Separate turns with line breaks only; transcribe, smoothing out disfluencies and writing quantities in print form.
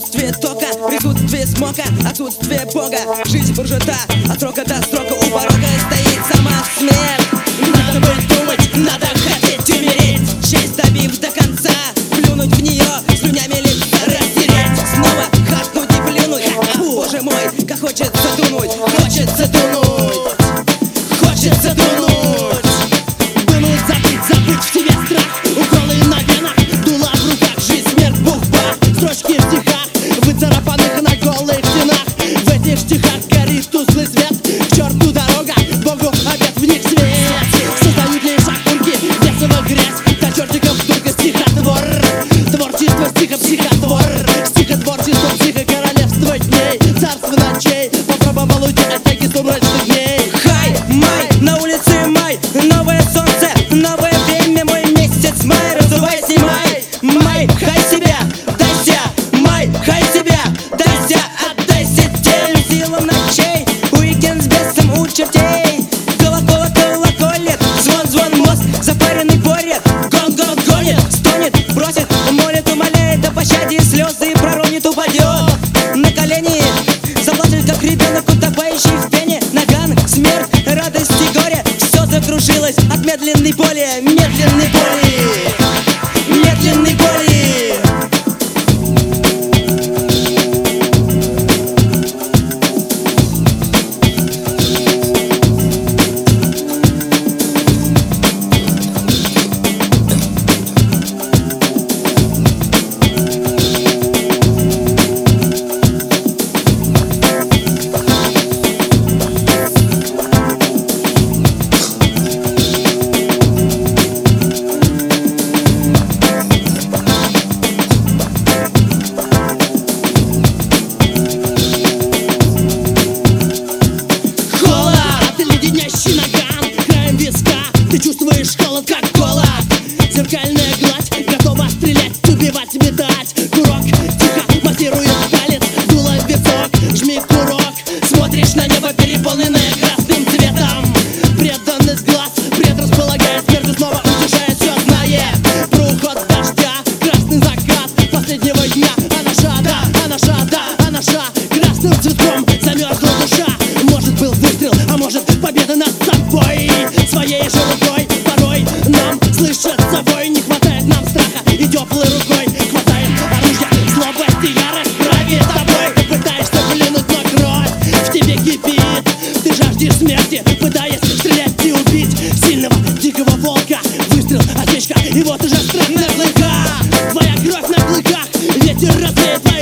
Отсутствие тока, присутствие смока, отсутствие бога. Жизнь буржуа, от срока до срока, у порога стоит сама смерть. Надо быть думать, надо хотеть умереть, честь добив до конца, плюнуть в нее, слюнями лица растереть, снова хахнуть и плюнуть. Боже мой, как хочется дунуть, хочется дунуть, хочется дунуть.
Дунуть, забыть в себе страх, уколы на венах, дула в руках, жизнь, смерть, бух-бах. Строчки в стихах, выцарапанных на голых стенах. В этих стихах горит тусклый свет, к черту дорога, Богу обед, в них свет. Создают лишь окурки, весело грязь, до чертиков только стихотвор. Творчество стиха, психотвор, стихотворчество, психо, королевство дней, царство ночей. Попробовал уйти от всяких сумрачных дней.
Хай, май, на улице май, новое солнце, новое время, мой месяц май, разувайся, май, май, хай себя, дайся, май, хай себя, дайся, отдайся тем силам ночей, уикенд с бесом у чертей. Колокола колоколет, звон, звон, мозг запаренный порет, гон, гон, гонит, стонет, бросит, молит, умоляет о пощаде, слезы проронит, упадет на колени, заплачет, как ребенок, утопающий в пене. Наган, смерть, радость и горе, все закружилось от медленной боли, медленной боли, медленной боли.
Ты чувствуешь холод, как голод. Зеркальная гладь, готова стрелять, убивать, метать. Курок тихо массирует палец, дуло в висок, жми курок. Смотришь на небо, переполненное красным цветом. Преданность глаз предрасполагает, смерть снова утешает, все знает. Про уход дождя, красный закат последнего дня. Анаша, красным цветком замерзла душа. Может, был выстрел, а может, победа над собой. Своей же рукой порой нам слышится вой. Не хватает нам страха и теплой рукой хватает оружия, злость и ярость правит тобой. Ты пытаешься плюнуть, но кровь в тебе кипит. Ты жаждешь смерти, пытаясь стрелять и убить сильного дикого волка. Выстрел, осечка, и вот уже страх на клыках. Твоя кровь на клыках, ветер развеет